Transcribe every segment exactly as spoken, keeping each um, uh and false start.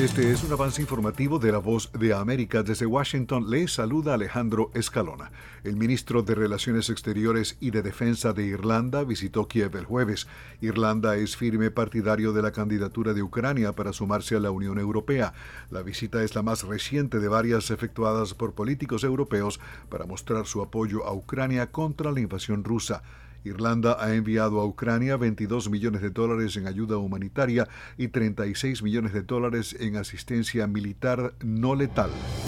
Este es un avance informativo de La Voz de América. Desde Washington le saluda Alejandro Escalona. El ministro de Relaciones Exteriores y de Defensa de Irlanda visitó Kiev el jueves. Irlanda es firme partidario de la candidatura de Ucrania para sumarse a la Unión Europea. La visita es la más reciente de varias efectuadas por políticos europeos para mostrar su apoyo a Ucrania contra la invasión rusa. Irlanda ha enviado a Ucrania veintidós millones de dólares en ayuda humanitaria y treinta y seis millones de dólares en asistencia militar no letal.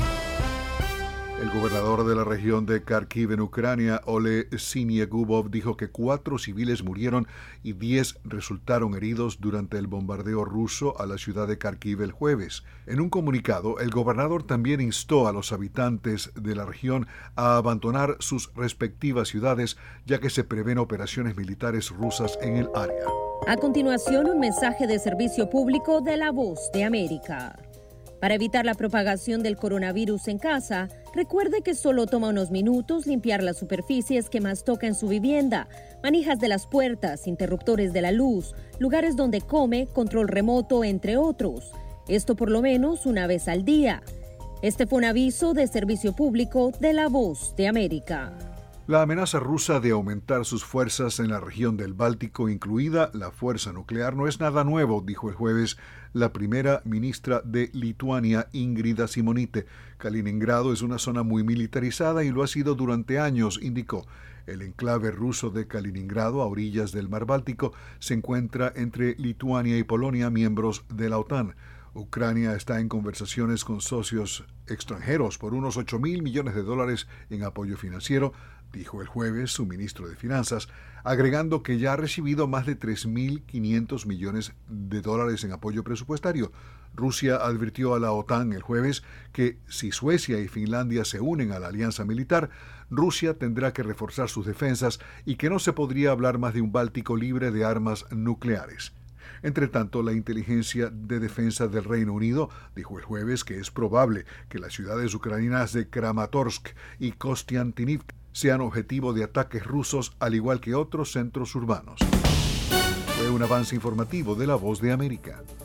El gobernador de la región de Kharkiv en Ucrania, Ole Syniegubov, dijo que cuatro civiles murieron y diez resultaron heridos durante el bombardeo ruso a la ciudad de Kharkiv el jueves. En un comunicado, el gobernador también instó a los habitantes de la región a abandonar sus respectivas ciudades, ya que se prevén operaciones militares rusas en el área. A continuación, un mensaje de servicio público de La Voz de América. Para evitar la propagación del coronavirus en casa, recuerde que solo toma unos minutos limpiar las superficies que más toca en su vivienda, manijas de las puertas, interruptores de la luz, lugares donde come, control remoto, entre otros. Esto por lo menos una vez al día. Este fue un aviso de servicio público de La Voz de América. La amenaza rusa de aumentar sus fuerzas en la región del Báltico, incluida la fuerza nuclear, no es nada nuevo, dijo el jueves la primera ministra de Lituania, Ingrida Šimonytė. Kaliningrado es una zona muy militarizada y lo ha sido durante años, indicó. El enclave ruso de Kaliningrado, a orillas del mar Báltico, se encuentra entre Lituania y Polonia, miembros de la OTAN. Ucrania está en conversaciones con socios extranjeros por unos ocho mil millones de dólares en apoyo financiero, dijo el jueves su ministro de Finanzas, agregando que ya ha recibido más de tres mil quinientos millones de dólares en apoyo presupuestario. Rusia advirtió a la OTAN el jueves que si Suecia y Finlandia se unen a la alianza militar, Rusia tendrá que reforzar sus defensas y que no se podría hablar más de un Báltico libre de armas nucleares. Entre tanto, la inteligencia de defensa del Reino Unido dijo el jueves que es probable que las ciudades ucranianas de Kramatorsk y Kostiantynivka sean objetivo de ataques rusos, al igual que otros centros urbanos. Fue un avance informativo de La Voz de América.